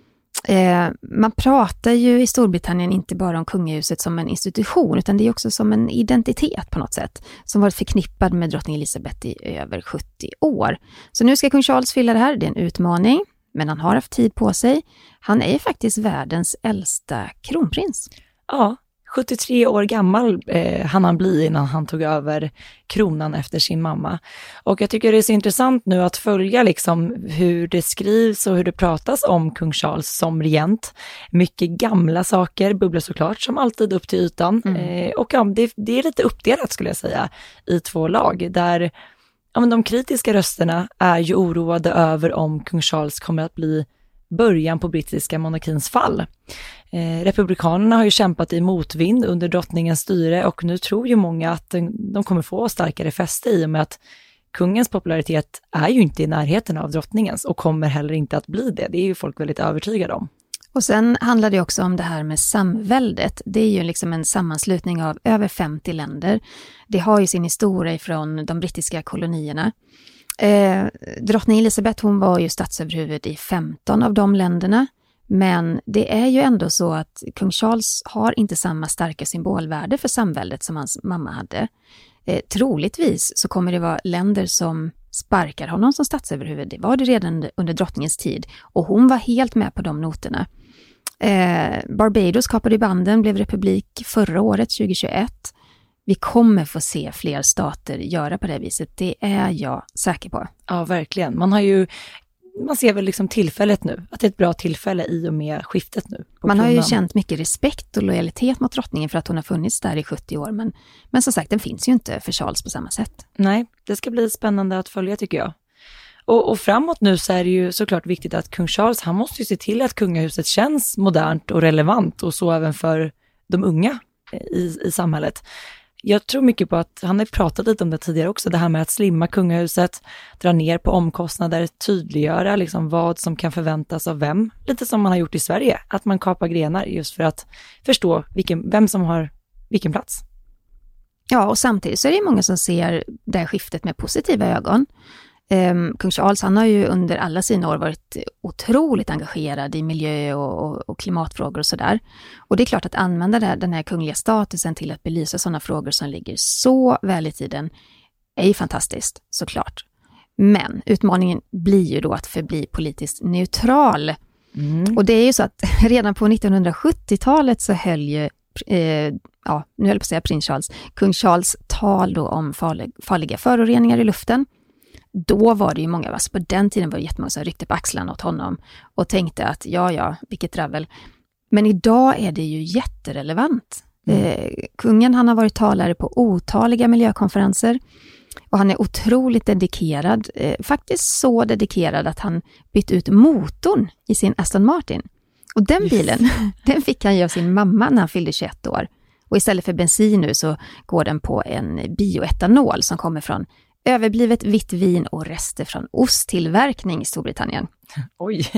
Man pratar ju i Storbritannien inte bara om kungahuset som en institution, utan det är också som en identitet på något sätt som varit förknippad med drottning Elizabeth i över 70 år. Så nu ska kung Charles fylla det här, det är en utmaning, men han har haft tid på sig. Han är faktiskt världens äldsta kronprins. Ja, 73 år gammal hann han bli innan han tog över kronan efter sin mamma. Och jag tycker det är så intressant nu att följa liksom hur det skrivs och hur det pratas om kung Charles som regent. Mycket gamla saker bubblar såklart som alltid upp till ytan. Och det är lite uppdelat skulle jag säga i 2 lag där de kritiska rösterna är ju oroade över om kung Charles kommer att bli början på brittiska monarkins fall. Republikanerna har ju kämpat i motvind under drottningens styre och nu tror ju många att de kommer få starkare fäste i och med att kungens popularitet är ju inte i närheten av drottningens och kommer heller inte att bli det. Det är ju folk väldigt övertygade om. Och sen handlar det också om det här med samväldet. Det är ju liksom en sammanslutning av över 50 länder. Det har ju sin historia ifrån de brittiska kolonierna. Drottning Elizabeth, hon var ju statsöverhuvud i 15 av de länderna, men det är ju ändå så att kung Charles har inte samma starka symbolvärde för samväldet som hans mamma hade. Troligtvis så kommer det vara länder som sparkar honom som statsöverhuvud. Det var det redan under drottningens tid och hon var helt med på de noterna. Barbados kapade banden, blev republik förra året 2021. Vi kommer få se fler stater göra på det viset. Det är jag säker på. Ja, verkligen. Man har ju man ser väl liksom tillfället nu, att det är ett bra tillfälle i och med skiftet nu. Man har ju känt mycket respekt och lojalitet mot drottningen för att hon har funnits där i 70 år, men som sagt, den finns ju inte för Charles på samma sätt. Nej, det ska bli spännande att följa tycker jag. Och framåt nu så är det ju såklart viktigt att kung Charles, han måste ju se till att kungahuset känns modernt och relevant och så även för de unga i samhället. Jag tror mycket på att, han har pratat lite om det tidigare också, det här med att slimma kungahuset, dra ner på omkostnader, tydliggöra liksom vad som kan förväntas av vem. Lite som man har gjort i Sverige, att man kapar grenar just för att förstå vem som har vilken plats. Ja, och samtidigt så är det många som ser det här skiftet med positiva ögon. Kung Charles, han har ju under alla sina år varit otroligt engagerad i miljö och klimatfrågor och sådär. Och det är klart att använda den här kungliga statusen till att belysa sådana frågor som ligger så väl i tiden är ju fantastiskt, såklart. Men utmaningen blir ju då att förbli politiskt neutral. Och det är ju så att redan på 1970-talet så höll ju nu höll jag på att säga prins Charles, kung Charles tal då om farliga föroreningar i luften. Då var det ju många av oss, på den tiden var det jättemånga som ryckte på axlarna åt honom och tänkte att ja, vilket travel. Men idag är det ju jätterelevant. Kungen, han har varit talare på otaliga miljökonferenser och han är otroligt dedikerad, faktiskt så dedikerad att han bytt ut motorn i sin Aston Martin. Och den bilen, den fick han ge av sin mamma när han fyllde 21 år. Och istället för bensin nu så går den på en bioetanol som kommer från överblivet vitt vin och rester från osttillverkning i Storbritannien. Oj.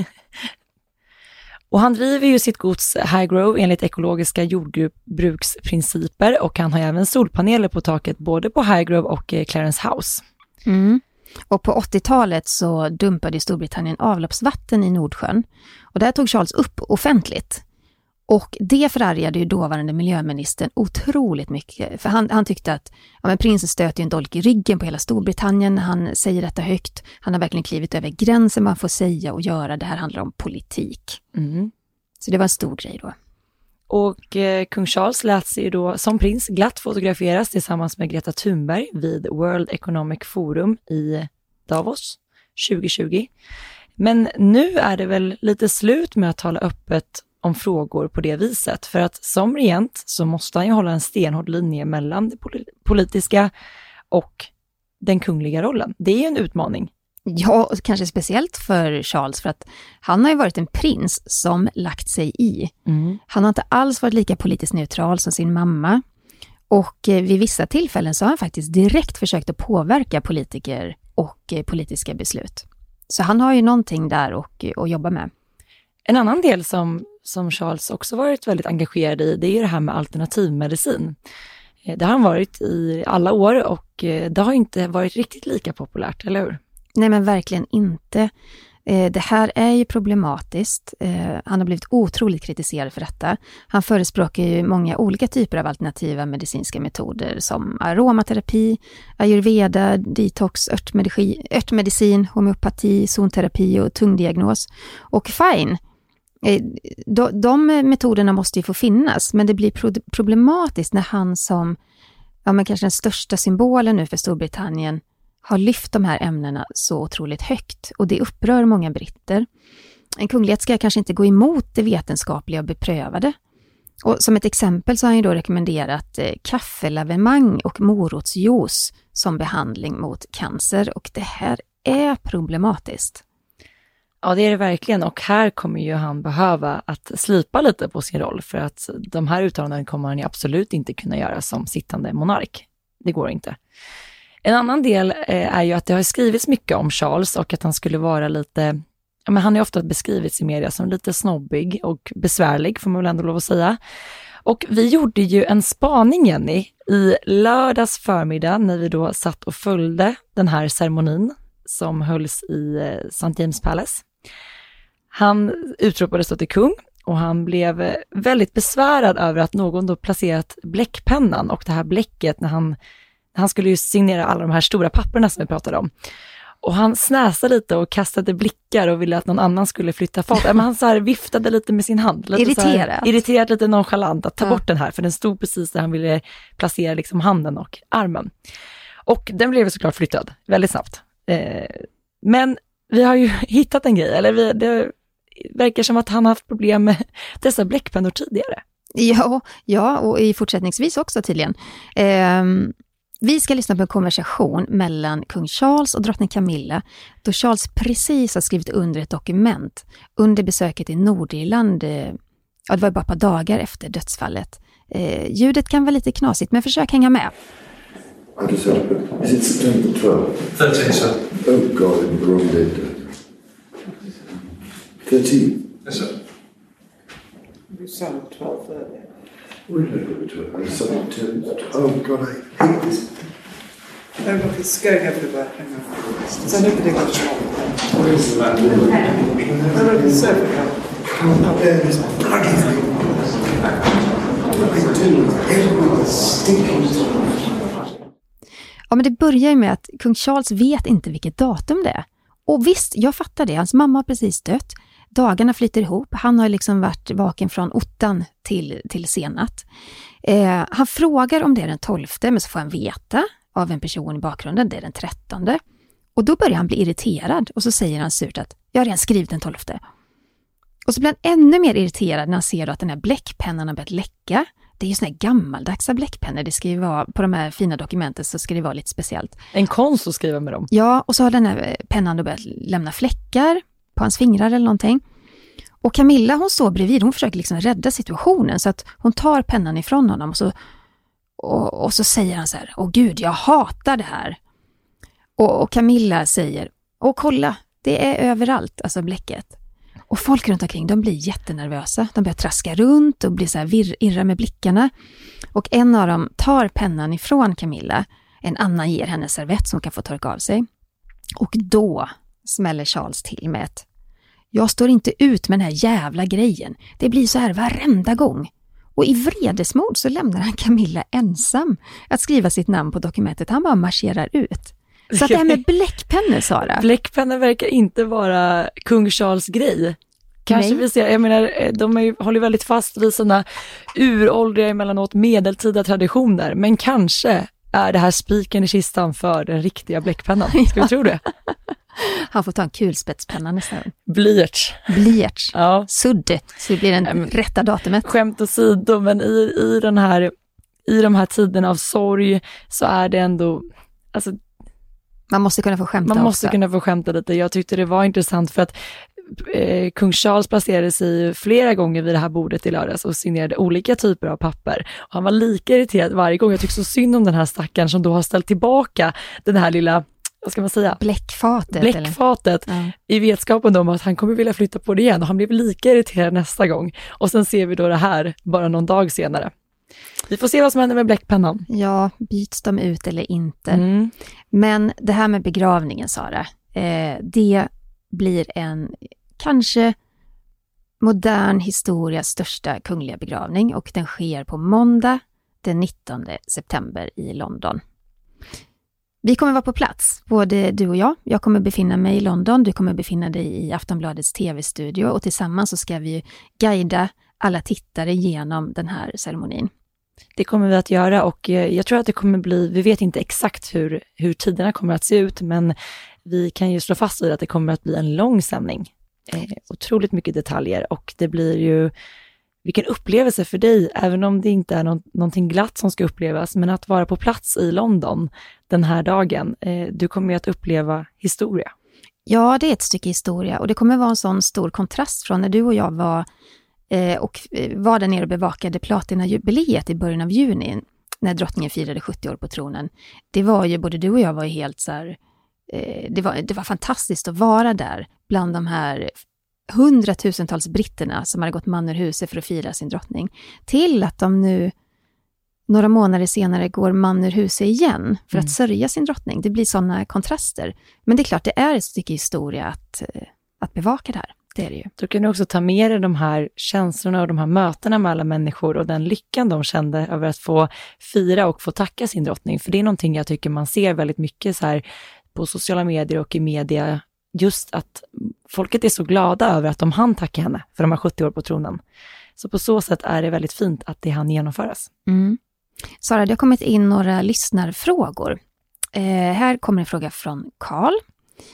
Och han driver ju sitt gods Highgrove enligt ekologiska jordbruksprinciper och han har även solpaneler på taket både på Highgrove och Clarence House. Och på 80-talet så dumpade Storbritannien avloppsvatten i Nordsjön och där tog Charles upp offentligt. Och det förargade ju dåvarande miljöministern otroligt mycket. För han tyckte att prinsen stöter ju en dolk i ryggen på hela Storbritannien. Han säger detta högt. Han har verkligen klivit över gränsen man får säga och göra. Det här handlar om politik. Så det var en stor grej då. Och kung Charles lät sig då som prins glatt fotograferas tillsammans med Greta Thunberg vid World Economic Forum i Davos 2020. Men nu är det väl lite slut med att tala öppet om frågor på det viset. För att som regent så måste han ju hålla en stenhård linje mellan det politiska och den kungliga rollen. Det är ju en utmaning. Ja, och kanske speciellt för Charles för att han har ju varit en prins som lagt sig i. Han har inte alls varit lika politiskt neutral som sin mamma. Och vid vissa tillfällen så har han faktiskt direkt försökt att påverka politiker och politiska beslut. Så han har ju någonting där att jobba med. En annan del som Charles också varit väldigt engagerad i, det är ju det här med alternativmedicin. Det har han varit i alla år och det har inte varit riktigt lika populärt, eller hur? Nej, men verkligen inte. Det här är ju problematiskt. Han har blivit otroligt kritiserad för detta. Han förespråkar ju många olika typer av alternativa medicinska metoder som aromaterapi, ayurveda, detox, örtmedicin, homeopati, zonterapi och tungdiagnos. Och fine, de metoderna måste ju få finnas, men det blir problematiskt när han som kanske den största symbolen nu för Storbritannien har lyft de här ämnena så otroligt högt och det upprör många britter. En kunglighet ska kanske inte gå emot det vetenskapliga och beprövade. Och som ett exempel så har han ju då rekommenderat kaffelavemang och morotsjuice som behandling mot cancer och det här är problematiskt. Ja, det är det verkligen och här kommer ju han behöva att slipa lite på sin roll för att de här uttalanden kommer han ju absolut inte kunna göra som sittande monark. Det går inte. En annan del är ju att det har skrivits mycket om Charles och att han skulle vara lite, han har ju ofta beskrivits i media som lite snobbig och besvärlig får man väl ändå lov att säga. Och vi gjorde ju en spaning, Jenny, i lördags förmiddag när vi då satt och följde den här ceremonin som hölls i St. James Palace. Han utropades då till kung och han blev väldigt besvärad över att någon då placerat bläckpennan och det här bläcket när han skulle ju signera alla de här stora papperna som vi pratade om. Och han snäsade lite och kastade blickar och ville att någon annan skulle flytta fart. Men han så här viftade lite med sin hand. Lite irriterat, lite nonchalant att ta bort den här. För den stod precis där han ville placera liksom handen och armen. Och den blev såklart flyttad väldigt snabbt. Men vi har ju hittat en grej, eller det verkar som att han har haft problem med dessa bläckpennor tidigare. Ja, och i fortsättningsvis också tydligen. Vi ska lyssna på en konversation mellan kung Charles och drottning Camilla, då Charles precis har skrivit under ett dokument under besöket i Nordirland. Ja, det var bara ett par dagar efter dödsfallet. Ljudet kan vara lite knasigt, men försök hänga med. Is it September 12th? 13th, sir. Oh God, I'm the wrong date. 13th? Yes, sir. You said 12 earlier. Where did I go to? I saw 10th. Oh God, I hate this. No, look, it's going everywhere. Hang on. So nobody got shot. Where is the man? No, look, it's everywhere. Can't bear this bloody thing. I do. Everyone's stinking. Ja, men det börjar ju med att kung Charles vet inte vilket datum det är. Och visst, jag fattar det. Hans mamma har precis dött. Dagarna flyter ihop. Han har liksom varit vaken från ottan till senat. Han frågar om det är den 12:e, men så får han veta av en person i bakgrunden, det är den 13:e. Och då börjar han bli irriterad och så säger han surt att jag har redan skrivit den 12:e. Och så blir han ännu mer irriterad när han ser att den här bläckpennan har börjat läcka. Det är ju såna här gammaldagsa bläckpennor. Det ska ju vara, på de här fina dokumenten så ska det vara lite speciellt. En konst att skriva med dem. Ja, och så har den här pennan då börjat lämna fläckar på hans fingrar eller någonting. Och Camilla, hon står bredvid, hon försöker liksom rädda situationen så att hon tar pennan ifrån honom och så säger han så här: åh gud, jag hatar det här. Och Camilla säger: åh kolla, det är överallt, alltså bläcket. Och folk runt omkring, de blir jättenervösa. De börjar traska runt och blir så här irra med blickarna. Och en av dem tar pennan ifrån Camilla. En annan ger henne servett som kan få torka av sig. Och då smäller Charles till med ett: jag står inte ut med den här jävla grejen. Det blir så här varenda gång. Och i vredesmod så lämnar han Camilla ensam att skriva sitt namn på dokumentet. Han bara marscherar ut. Så att det här med bläckpennor, Sara. Bläckpennor verkar inte vara kung Charles grej. Kanske vi ser, jag menar, de håller väldigt fast vid sina uråldriga emellanåt medeltida traditioner. Men kanske är det här spiken i kistan för den riktiga bläckpennan. Ska vi tro det? Han får ta en kulspetspenna nästan. Blyerts. Ja. Sudd. Så det blir den rätta datumet. Skämt åsido, men i de här tiderna av sorg så är det ändå, alltså, man måste kunna få skämta. Man måste kunna få skämta lite. Jag tyckte det var intressant för att kung Charles placerade sig flera gånger vid det här bordet i lördags och signerade olika typer av papper. Och han var lika irriterad varje gång. Jag tycker så synd om den här stackaren som då har ställt tillbaka den här lilla, vad ska man säga? Bläckfatet i vetskapen om att han kommer vilja flytta på det igen. Och han blev lika irriterad nästa gång. Och sen ser vi då det här bara någon dag senare. Vi får se vad som händer med bläckpennan. Ja, byts de ut eller inte. Men det här med begravningen, Sara, det blir en kanske modern historias största kungliga begravning och den sker på måndag den 19 september i London. Vi kommer vara på plats, både du och jag. Jag kommer befinna mig i London, du kommer befinna dig i Aftonbladets tv-studio och tillsammans så ska vi guida alla tittare genom den här ceremonin. Det kommer vi att göra och jag tror att det kommer bli, vi vet inte exakt hur tiderna kommer att se ut, men vi kan ju slå fast vid att det kommer att bli en lång sändning. Otroligt mycket detaljer och det blir ju, vilken upplevelse för dig, även om det inte är någonting glatt som ska upplevas, men att vara på plats i London den här dagen, du kommer ju att uppleva historia. Ja, det är ett stycke historia och det kommer vara en sån stor kontrast från när du och jag var där nere och bevakade platinajubileet i början av juni när drottningen firade 70 år på tronen. Det var ju, både du och jag var ju helt så här, det var fantastiskt att vara där bland de här 100,000-tals britterna som hade gått man ur huset för att fira sin drottning, till att de nu några månader senare går man ur huset igen för att sörja sin drottning. Det blir sådana kontraster. Men det är klart, det är ett stycke historia att bevaka det här. Det är det ju. Då kan du också ta med dig de här känslorna och de här mötena med alla människor och den lyckan de kände över att få fira och få tacka sin drottning. För det är någonting jag tycker man ser väldigt mycket så här på sociala medier och i media, just att folket är så glada över att de hann tacka henne för de här 70 år på tronen. Så på så sätt är det väldigt fint att det hann genomföras. Sara, det har kommit in några lyssnarfrågor. Här kommer en fråga från Karl.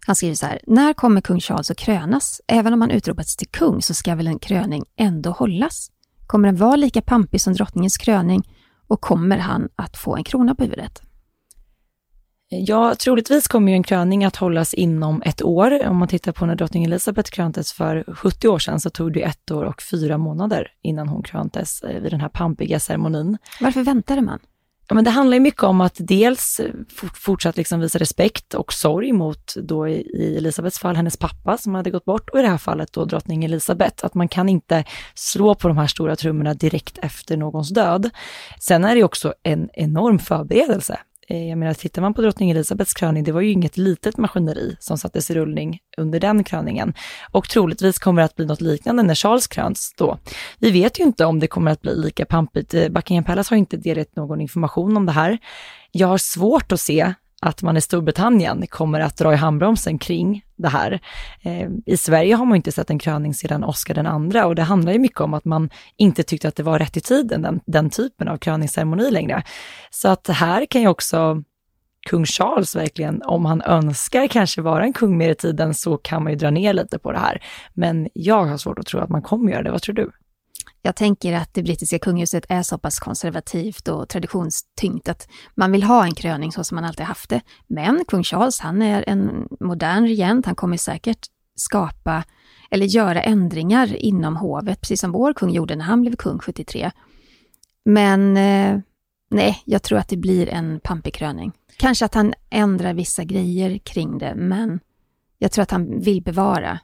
Han skriver så här: när kommer kung Charles att krönas? Även om han utropats till kung så ska väl en kröning ändå hållas? Kommer den vara lika pampig som drottningens kröning och kommer han att få en krona på huvudet? Ja, troligtvis kommer ju en kröning att hållas inom 1 år. Om man tittar på när drottning Elizabeth kröntes för 70 år sedan så tog det 1 år och 4 månader innan hon kröntes vid den här pampiga ceremonin. Varför väntade man? Ja, men det handlar ju mycket om att dels fortsatt liksom visa respekt och sorg mot då i Elisabeths fall hennes pappa som hade gått bort och i det här fallet då drottning Elizabeth. Att man kan inte slå på de här stora trummorna direkt efter någons död. Sen är det också en enorm förberedelse. Jag menar, tittar man på drottning Elisabeths kröning, det var ju inget litet maskineri som sattes i rullning under den kröningen. Och troligtvis kommer det att bli något liknande när Charles kröns då. Vi vet ju inte om det kommer att bli lika pampigt. Buckingham Palace har inte delat någon information om det här. Jag har svårt att se att man i Storbritannien kommer att dra i handbromsen kring det här. I Sverige har man inte sett en kröning sedan Oscar den andra och det handlar ju mycket om att man inte tyckte att det var rätt i tiden, den typen av kröningsceremoni längre. Så att här kan ju också kung Charles verkligen, om han önskar kanske vara en kung mer i tiden så kan man ju dra ner lite på det här. Men jag har svårt att tro att man kommer göra det. Vad tror du? Jag tänker att det brittiska kungahuset är så pass konservativt och traditionstyngt att man vill ha en kröning så som man alltid haft det. Men kung Charles, han är en modern regent. Han kommer säkert skapa eller göra ändringar inom hovet, precis som vår kung gjorde när han blev kung 73. Men nej, jag tror att det blir en pampig kröning. Kanske att han ändrar vissa grejer kring det, men jag tror att han vill bevara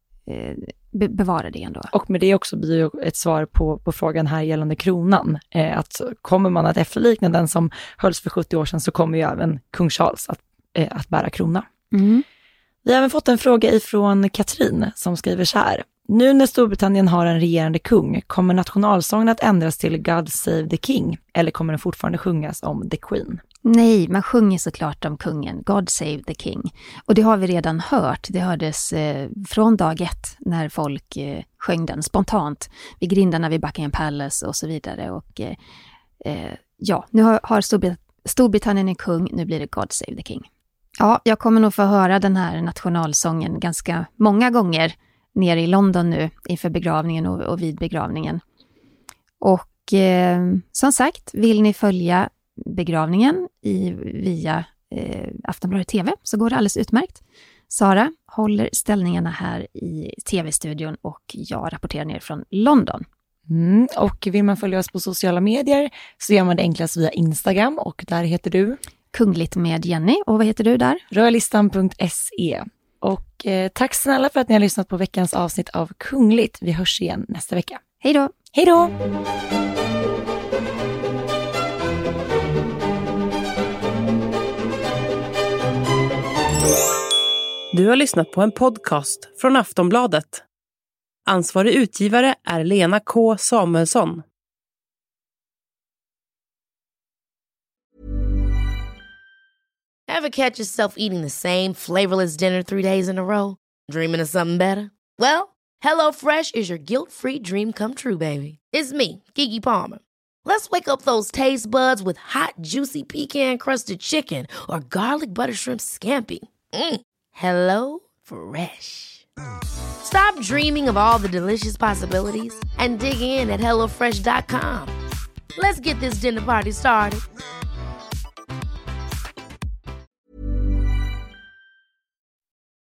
det ändå. Och med det också blir ju ett svar på frågan här gällande kronan. Att kommer man att efterlikna den som hölls för 70 år sedan så kommer ju även kung Charles att bära krona. Mm. Vi har även fått en fråga ifrån Katrin som skriver så här. Nu när Storbritannien har en regerande kung, kommer nationalsången att ändras till God Save the King eller kommer den fortfarande sjungas om The Queen? Nej, man sjunger såklart om kungen, God Save the King. Och det har vi redan hört. Det hördes från dag 1 när folk sjöng den spontant vid grindarna vid Buckingham Palace och så vidare. Och ja, nu har Storbritannien en kung, nu blir det God Save the King. Ja, jag kommer nog få höra den här nationalsången ganska många gånger nere i London nu inför begravningen och vid begravningen. Och som sagt, vill ni följa begravningen via Aftonbladet TV så går det alldeles utmärkt. Sara håller ställningarna här i tv-studion och jag rapporterar ner från London. Och vill man följa oss på sociala medier så gör man det enklast via Instagram och där heter du? Kungligt med Jenny. Och vad heter du där? Royalistan.se. Och tack snälla för att ni har lyssnat på veckans avsnitt av Kungligt. Vi hörs igen nästa vecka. Hej då! Hej då! Du har lyssnat på en podcast från Aftonbladet. Ansvarig utgivare är Lena K. Samuelsson. Ever catch yourself eating the same flavorless dinner 3 days in a row? Dreaming of something better? Well, HelloFresh is your guilt-free dream come true, baby. It's me, Keke Palmer. Let's wake up those taste buds with hot, juicy pecan-crusted chicken or garlic butter shrimp scampi. Hello Fresh. Stop dreaming of all the delicious possibilities and dig in at HelloFresh.com. Let's get this dinner party started.